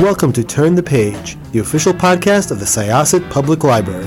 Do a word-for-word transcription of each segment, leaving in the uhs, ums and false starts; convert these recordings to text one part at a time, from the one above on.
Welcome to Turn the Page, the official podcast of the Syosset Public Library.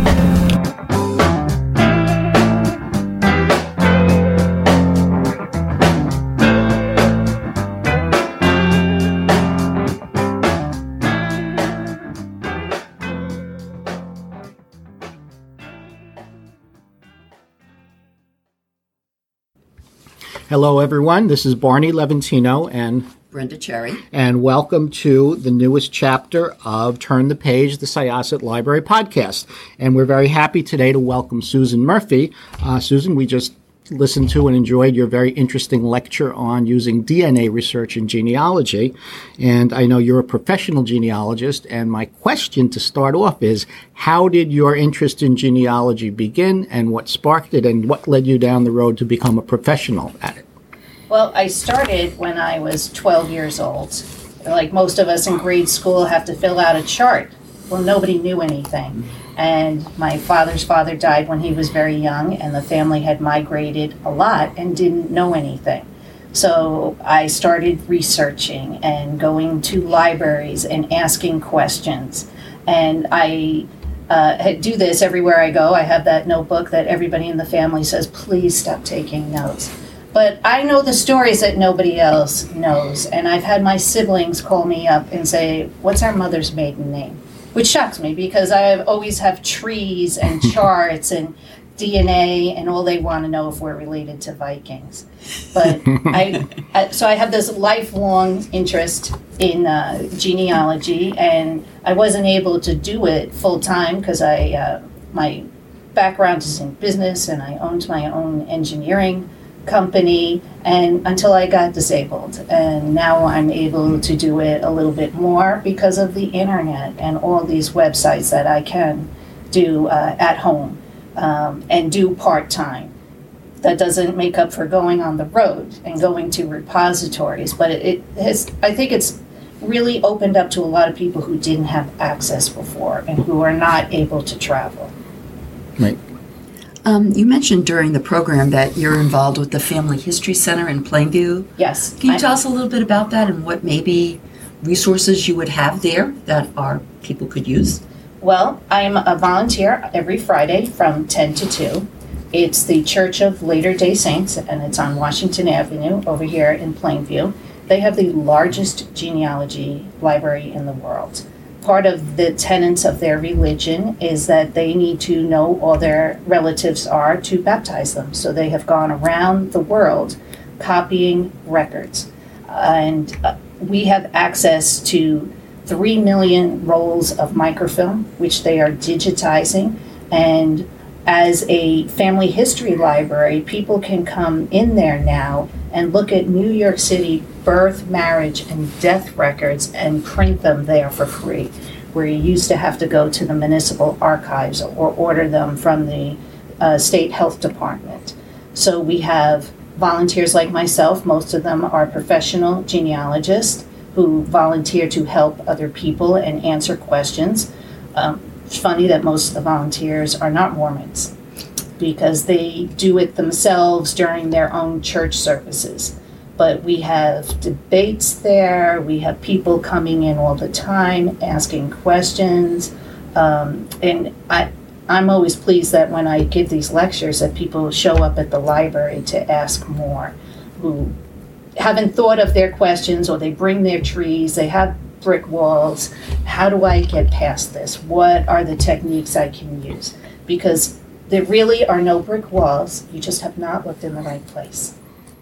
Hello, everyone. This is Barney Leventino and Brenda Cherry. And welcome to the newest chapter of Turn the Page, the Syosset Library podcast. And we're very happy today to welcome Susan Murphy. Uh, Susan, we just listened to and enjoyed your very interesting lecture on using D N A research in genealogy. And I know you're a professional genealogist. And my question to start off is, how did your interest in genealogy begin and what sparked it and what led you down the road to become a professional at it? Well, I started when I was twelve years old. Like most of us in grade school have to fill out a chart. Well, nobody knew anything. And my father's father died when he was very young, and the family had migrated a lot and didn't know anything. So I started researching and going to libraries and asking questions. And I uh, do this everywhere I go. I have that notebook that everybody in the family says, please stop taking notes. But I know the stories that nobody else knows, and I've had my siblings call me up and say, what's our mother's maiden name? Which shocks me because I always have trees and charts and D N A, and all they want to know if we're related to Vikings. But I, I so I have this lifelong interest in uh, genealogy, and I wasn't able to do it full time because I uh, my background is in business, and I owned my own engineering company, and until I got disabled, and now I'm able to do it a little bit more because of the internet and all these websites that I can do uh, at home um, and do part-time. That doesn't make up for going on the road and going to repositories, but it, it has, I think it's really opened up to a lot of people who didn't have access before and who are not able to travel. Right. Um, you mentioned during the program that you're involved with the Family History Center in Plainview. Yes. Can you I, tell us a little bit about that and what maybe resources you would have there that our people could use? Well, I'm a volunteer every Friday from ten to two. It's the Church of Latter-day Saints, and it's on Washington Avenue over here in Plainview. They have the largest genealogy library in the world. Part of the tenets of their religion is that they need to know all their relatives are to baptize them. So they have gone around the world copying records. Uh, and uh, we have access to three million rolls of microfilm, which they are digitizing. And as a family history library, people can come in there now and look at New York City birth, marriage, and death records and print them there for free, where you used to have to go to the municipal archives or order them from the uh, state health department. So we have volunteers like myself. Most of them are professional genealogists who volunteer to help other people and answer questions. Um, it's funny that most of the volunteers are not Mormons because they do it themselves during their own church services. But we have debates there, we have people coming in all the time, asking questions, um, and I, I'm always pleased that when I give these lectures that people show up at the library to ask more, who haven't thought of their questions, or they bring their trees, they have brick walls. How do I get past this? What are the techniques I can use? Because there really are no brick walls, you just have not looked in the right place.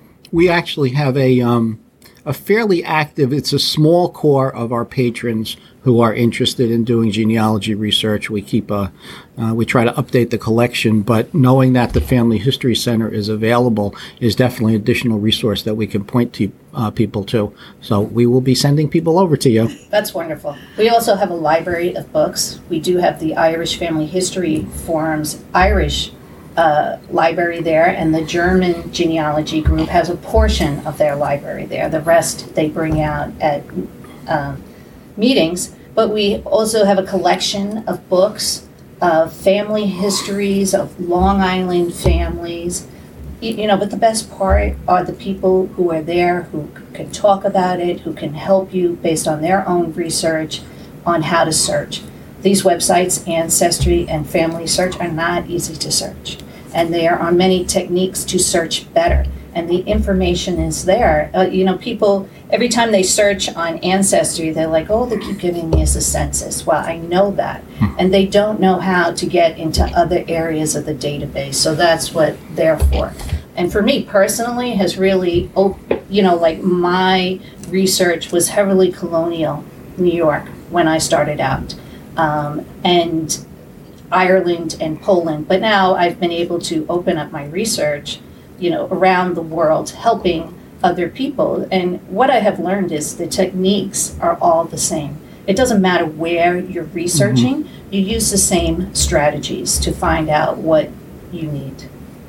We actually have a um, a fairly active, it's a small core of our patrons who are interested in doing genealogy research. We keep a, uh, we try to update the collection, but knowing that the Family History Center is available is definitely an additional resource that we can point to uh, people to. So we will be sending people over to you. That's wonderful. We also have a library of books. We do have the Irish Family History Forum's Irish Uh, library there, and the German genealogy group has a portion of their library there. The rest they bring out at um, meetings. But we also have a collection of books, of family histories of Long Island families, y- you know, but the best part are the people who are there, who c- can talk about it, who can help you based on their own research on how to search. These websites, Ancestry and Family Search, are not easy to search. And there are many techniques to search better. And the information is there. Uh, you know, people, every time they search on Ancestry, they're like, oh, they keep giving me as a census. Well, I know that. And they don't know how to get into other areas of the database. So that's what they're for. And for me personally, has really, oh, you know, like my research was heavily colonial New York when I started out. Um, and Ireland and Poland. But now I've been able to open up my research, you know, around the world, helping other people. And what I have learned is the techniques are all the same. It doesn't matter where you're researching, mm-hmm. you use the same strategies to find out what you need.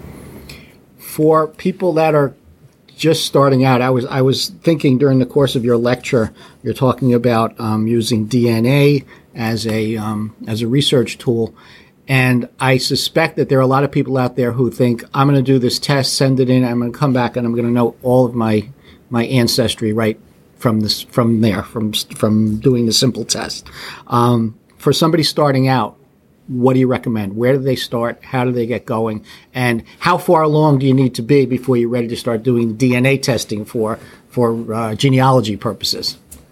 For people that are just starting out, I was I was thinking during the course of your lecture, you're talking about um, using D N A as a um, as a research tool. And I suspect that there are a lot of people out there who think, I'm going to do this test, send it in, I'm going to come back, and I'm going to know all of my my ancestry right from this from there, from from doing the simple test. Um, for somebody starting out, what do you recommend? Where do they start? How do they get going? And how far along do you need to be before you're ready to start doing D N A testing for for uh, genealogy purposes?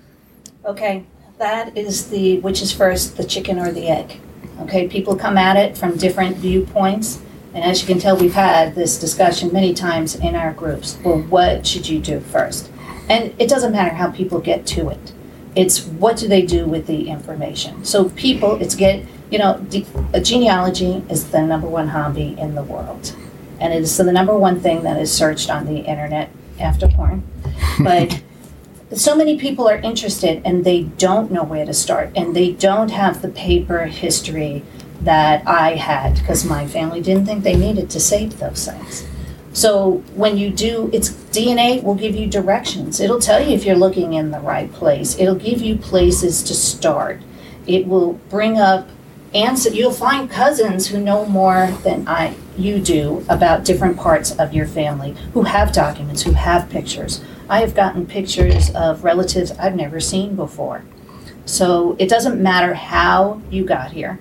Okay, that is the, which is first, the chicken or the egg? Okay, people come at it from different viewpoints, and as you can tell, we've had this discussion many times in our groups. Well, what should you do first? And it doesn't matter how people get to it. It's what do they do with the information. So people, it's get, you know, de- a genealogy is the number one hobby in the world. And it is the number one thing that is searched on the internet after porn. But so many people are interested and they don't know where to start, and they don't have the paper history that I had, because my family didn't think they needed to save those things. So when you do, it's D N A will give you directions. It'll tell you if you're looking in the right place. It'll give you places to start. It will bring up answer. You'll find cousins who know more than I you do about different parts of your family, who have documents, who have pictures. I have gotten pictures of relatives I've never seen before. So it doesn't matter how you got here.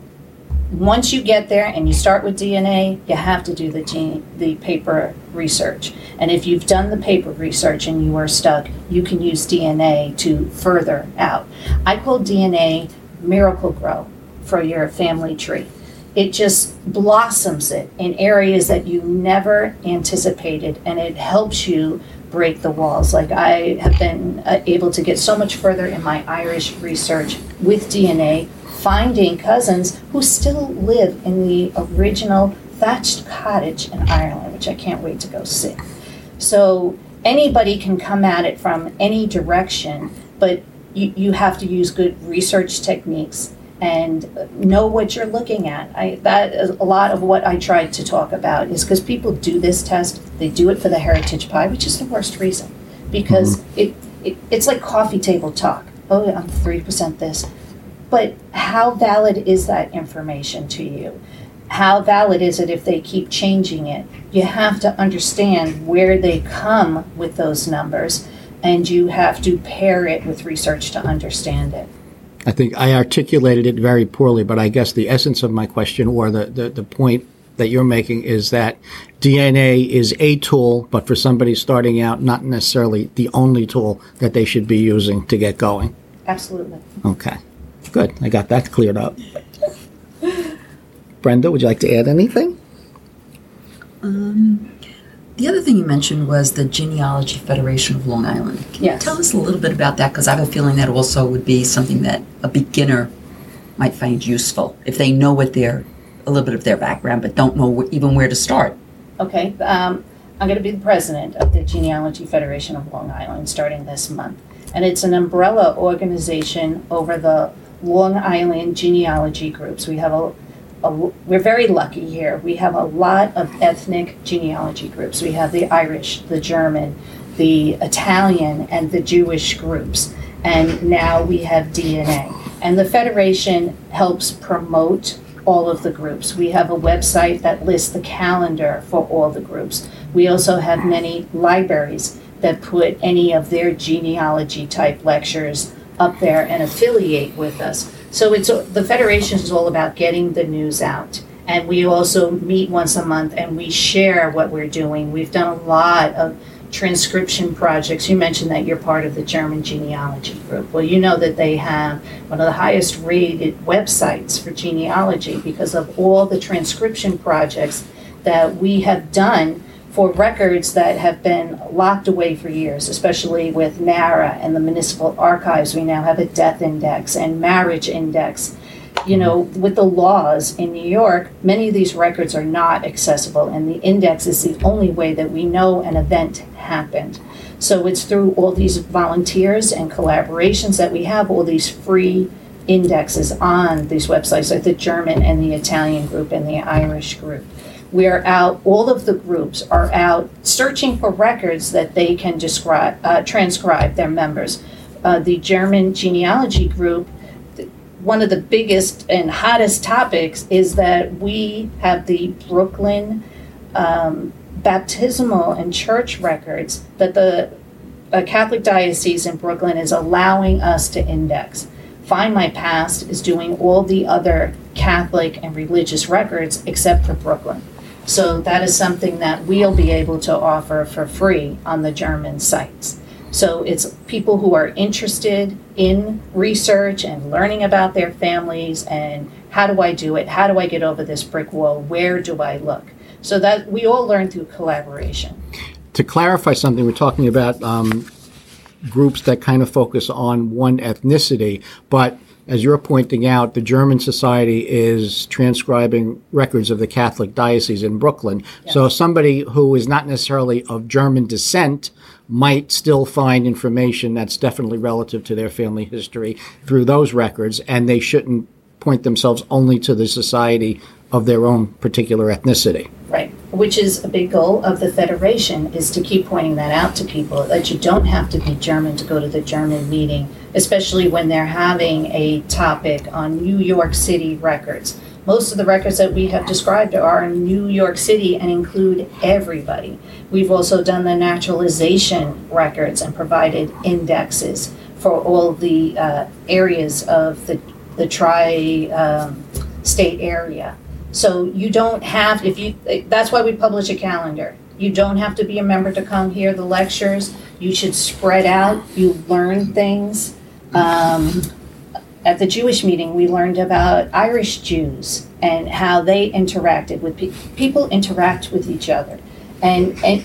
Once you get there and you start with D N A, you have to do the gene, the paper research. And if you've done the paper research and you are stuck, you can use D N A to further out. I call D N A Miracle Grow for your family tree. It just blossoms it in areas that you never anticipated, and it helps you break the walls. Like I have been uh, able to get so much further in my Irish research with D N A, finding cousins who still live in the original thatched cottage in Ireland, which I can't wait to go see. So anybody can come at it from any direction, but you, you have to use good research techniques and know what you're looking at. I, that is a lot of what I tried to talk about, is because people do this test, they do it for the heritage pie, which is the worst reason, because mm-hmm. it, it it's like coffee table talk. Oh, I'm three percent this. But how valid is that information to you? How valid is it if they keep changing it? You have to understand where they come with those numbers, and you have to pair it with research to understand it. I think I articulated it very poorly, but I guess the essence of my question, or the, the, the point that you're making, is that D N A is a tool, but for somebody starting out, not necessarily the only tool that they should be using to get going. Absolutely. Okay, good. I got that cleared up. Brenda, would you like to add anything? Um, the other thing you mentioned was the Genealogy Federation of Long Island. Can Yes. you tell us a little bit about that? Because I have a feeling that also would be something that a beginner might find useful if they know what their, a little bit of their background, but don't know wh- even where to start. Okay, um, I'm going to be the president of the Genealogy Federation of Long Island starting this month. And it's an umbrella organization over the Long Island genealogy groups. We have a, a we're very lucky here. We have a lot of ethnic genealogy groups. We have the Irish, the German, the Italian, and the Jewish groups. And now we have D N A. And the Federation helps promote all of the groups. We have a website that lists the calendar for all the groups. We also have many libraries that put any of their genealogy type lectures up there and affiliate with us. So it's the Federation is all about getting the news out. And we also meet once a month and we share what we're doing. We've done a lot of transcription projects. You mentioned that you're part of the German genealogy group. Well, you know that they have one of the highest rated websites for genealogy because of all the transcription projects that we have done for records that have been locked away for years, especially with NARA and the municipal archives. We now have a death index and marriage index. You know, with the laws in New York, many of these records are not accessible, and the index is the only way that we know an event happened. So it's through all these volunteers and collaborations that we have all these free indexes on these websites, like the German and the Italian group and the Irish group. We are out, all of the groups are out searching for records that they can describe, uh, transcribe their members. Uh, the German genealogy group, one of the biggest and hottest topics is that we have the Brooklyn um, baptismal and church records that the uh, Catholic Diocese in Brooklyn is allowing us to index. Find My Past is doing all the other Catholic and religious records except for Brooklyn. So that is something that we'll be able to offer for free on the German sites. So it's people who are interested in research and learning about their families and how do I do it? How do I get over this brick wall? Where do I look? So that we all learn through collaboration. To clarify something, we're talking about um, groups that kind of focus on one ethnicity, but as you're pointing out, the German Society is transcribing records of the Catholic Diocese in Brooklyn. Yes. So somebody who is not necessarily of German descent might still find information that's definitely relative to their family history through those records, and they shouldn't point themselves only to the society of their own particular ethnicity. Right, which is a big goal of the Federation, is to keep pointing that out to people, that you don't have to be German to go to the German meeting, especially when they're having a topic on New York City records. Most of the records that we have described are in New York City and include everybody. We've also done the naturalization records and provided indexes for all the uh, areas of the, the tri-state um, area. So you don't have, if you, that's why we publish a calendar. You don't have to be a member to come hear the lectures. You should spread out. You learn things. Um, at the Jewish meeting, we learned about Irish Jews and how they interacted with pe- people interact with each other. And, and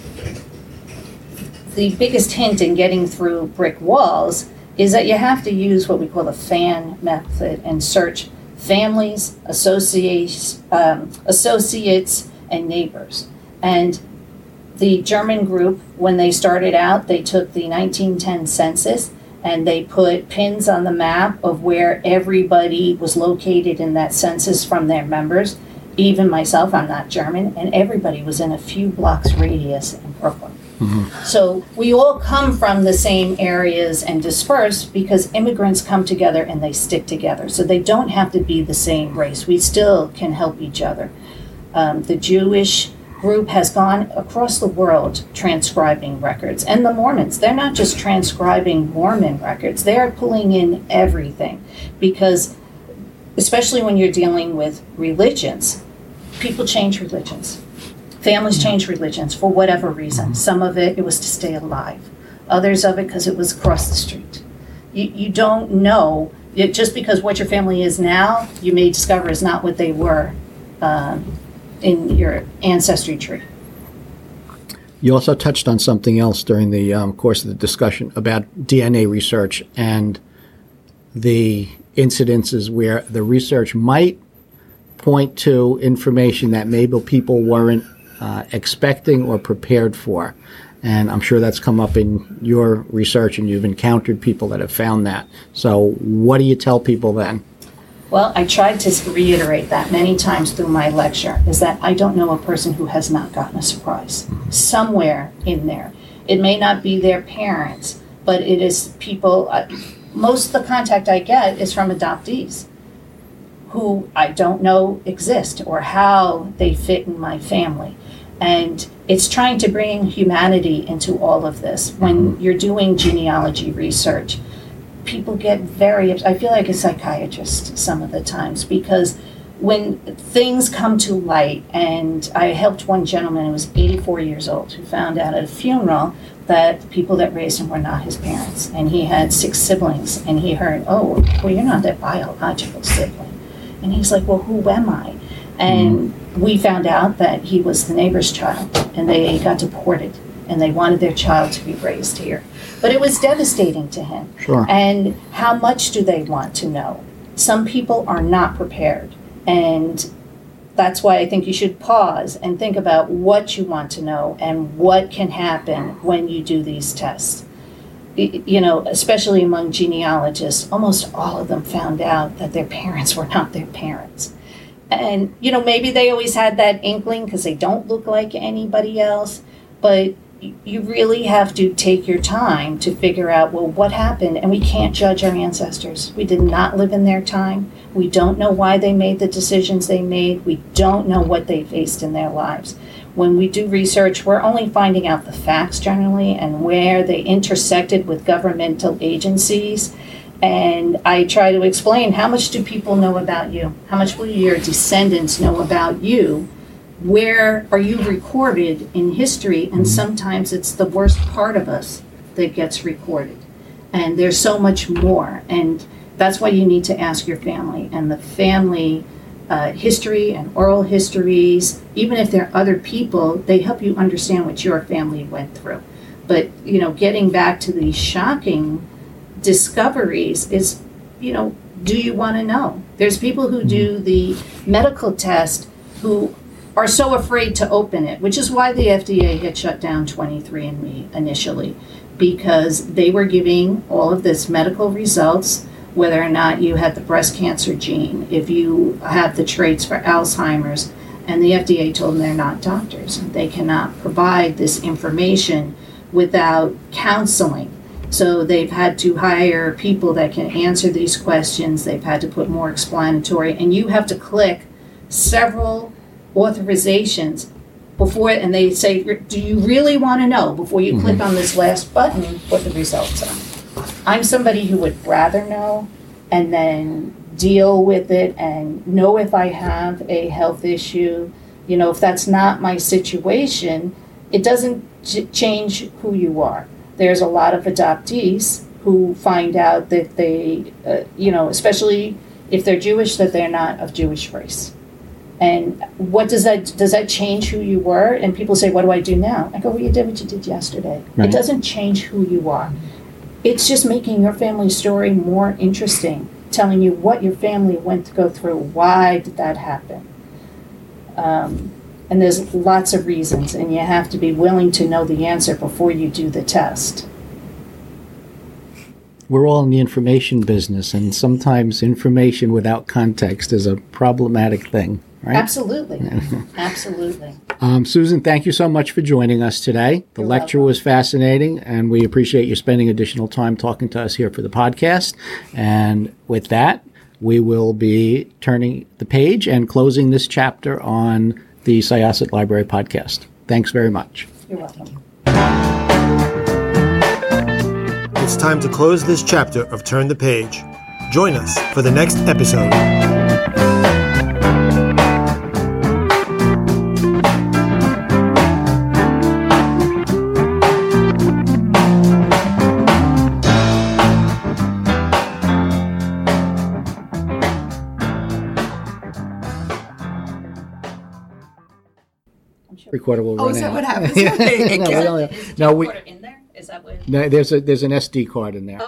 the biggest hint in getting through brick walls is that you have to use what we call the FAN method and search families, associates, um, associates, and neighbors. And the German group, when they started out, they took the nineteen ten census and they put pins on the map of where everybody was located in that census from their members. Even myself, I'm not German, and everybody was in a few blocks radius in Brooklyn. Mm-hmm. So we all come from the same areas and disperse because immigrants come together and they stick together. So they don't have to be the same race. We still can help each other. Um, the Jewish group has gone across the world transcribing records. And the Mormons, they're not just transcribing Mormon records. They are pulling in everything because, especially when you're dealing with religions, people change religions. Families change religions for whatever reason. Some of it, it was to stay alive. Others of it, because it was across the street. You, you don't know, it, just because what your family is now, you may discover is not what they were um, in your ancestry tree. You also touched on something else during the um, course of the discussion about D N A research and the incidences where the research might point to information that maybe people weren't Uh, expecting or prepared for. And I'm sure that's come up in your research and you've encountered people that have found that. So what do you tell people then? Well, I tried to reiterate that many times through my lecture, is that I don't know a person who has not gotten a surprise somewhere in there. It may not be their parents, but it is people, uh, most of the contact I get is from adoptees who I don't know exist or how they fit in my family. And it's trying to bring humanity into all of this. When you're doing genealogy research, people get very, I feel like a psychiatrist some of the times, because when things come to light, and I helped one gentleman who was eighty-four years old who found out at a funeral that the people that raised him were not his parents, and he had six siblings, and he heard, oh, well, you're not their biological sibling. And he's like, well, who am I? And mm. we found out that he was the neighbor's child, and they got deported, and they wanted their child to be raised here. But it was devastating to him. Sure. And how much do they want to know? Some people are not prepared. And that's why I think you should pause and think about what you want to know and what can happen when you do these tests. You know, especially among genealogists, almost all of them found out that their parents were not their parents. And, you know, maybe they always had that inkling because they don't look like anybody else, but you really have to take your time to figure out, well, what happened? And we can't judge our ancestors. We did not live in their time. We don't know why they made the decisions they made. We don't know what they faced in their lives. When we do research, we're only finding out the facts generally and where they intersected with governmental agencies. And I try to explain, how much do people know about you? How much will your descendants know about you? Where are you recorded in history? And sometimes it's the worst part of us that gets recorded. And there's so much more. And that's why you need to ask your family. And the family uh, history and oral histories, even if they're other people, they help you understand what your family went through. But, you know, getting back to these shocking discoveries is, you know, do you want to know? There's people who do the medical test who are so afraid to open it, which is why the F D A had shut down twenty-three and me initially, because they were giving all of this medical results, whether or not you had the breast cancer gene, if you have the traits for Alzheimer's, and the F D A told them they're not doctors. They cannot provide this information without counseling. So they've had to hire people that can answer these questions. They've had to put more explanatory, and you have to click several authorizations before, and they say, do you really want to know before you mm-hmm. click on this last button what the results are? I'm somebody who would rather know and then deal with it and know if I have a health issue. You know, if that's not my situation, it doesn't ch- change who you are. There's a lot of adoptees who find out that they, uh, you know, especially if they're Jewish, that they're not of Jewish race. And what does that, does that change who you were? And people say, what do I do now? I go, well, you did what you did yesterday. Right. It doesn't change who you are. It's just making your family story more interesting, telling you what your family went to go through. Why did that happen? Um, and there's lots of reasons, and you have to be willing to know the answer before you do the test. We're all in the information business, and sometimes information without context is a problematic thing, right? Absolutely. Absolutely. Um, Susan, thank you so much for joining us today. The You're lecture welcome. was fascinating, and we appreciate you spending additional time talking to us here for the podcast. And with that, we will be turning the page and closing this chapter on the Syosset Library podcast. Thanks very much. You're welcome. It's time to close this chapter of Turn the Page. Join us for the next episode. Recorder will Oh, run is that out. what happens? no, we Okay. don't- no, we, In there? Is that what? no, there's a there's an S D card in there.